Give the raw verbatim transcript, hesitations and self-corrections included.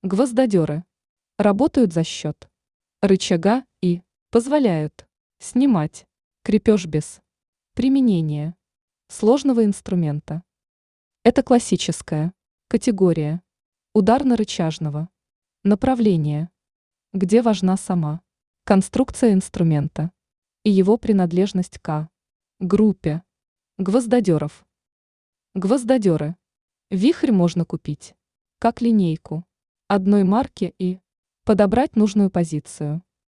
Гвоздодеры работают за счет рычага и позволяют снимать крепеж без применения сложного инструмента. Это классическая категория ударно-рычажного направления, где важна сама конструкция инструмента и его принадлежность к группе гвоздодеров. Гвоздодеры. Вихрь можно купить как линейку одной марки и подобрать нужную позицию.